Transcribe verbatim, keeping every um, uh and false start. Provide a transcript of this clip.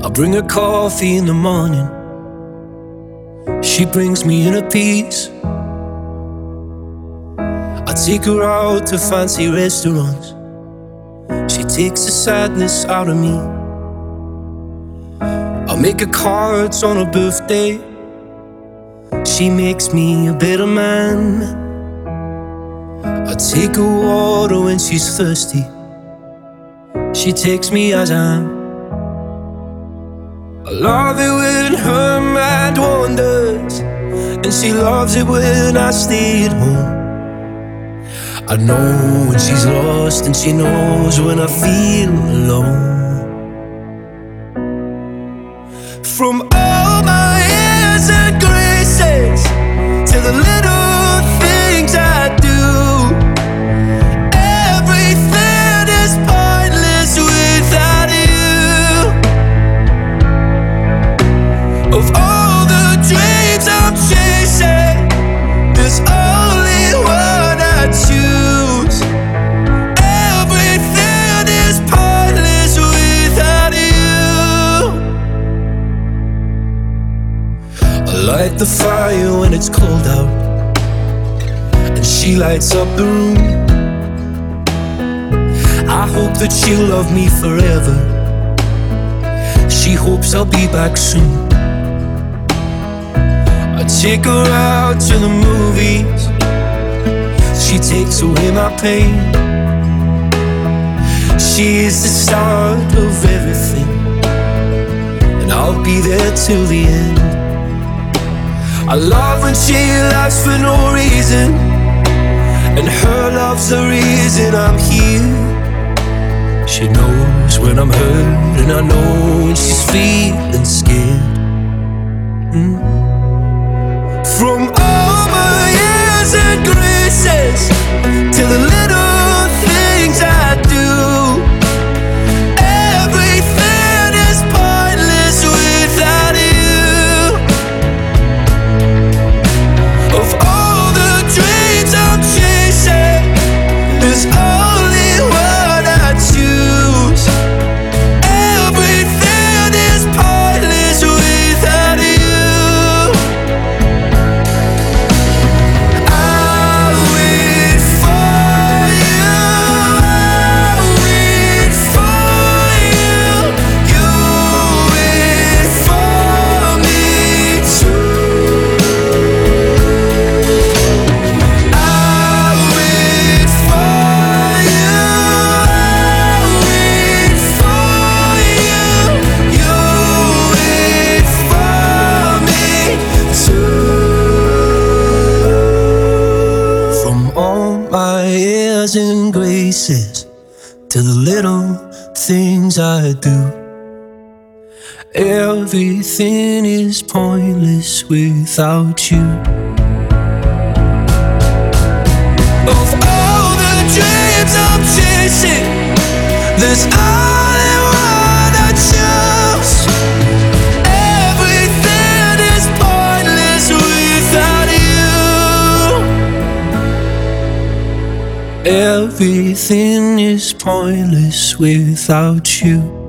I bring her coffee in the morning. She brings me inner peace. I take her out to fancy restaurants. She takes the sadness out of me. I make her cards on her birthday. She makes me a better man. I take her water when she's thirsty. She takes me as I am. I love it when her mind wanders, and she loves it when I stay at home. I know when she's lost, and she knows when I feel alone. From all my airs and graces to the little things I do, everything is pointless without you. Of all the dreams I'm chasing, there's only one I choose. Everything is pointless without you. I light the fire when it's cold out, and she lights up the room. I hope that she'll love me forever. She hopes I'll be back soon. I take her out to the movies. She takes away my pain. She is the start of everything, and I'll be there till the end. I love when she laughs for no reason, and her love's the reason I'm here. She knows when I'm hurt, and I know when she's feeling scared. mm. From all my years and graces to the little things I do, everything is pointless without you. Of all the dreams I'm chasing, there's only one I choose. Everything is pointless without you. And graces to the little things I do, everything is pointless without you. Of all the dreams I'm chasing, there's only one I choose. Everything is pointless without you. Everything is pointless without you.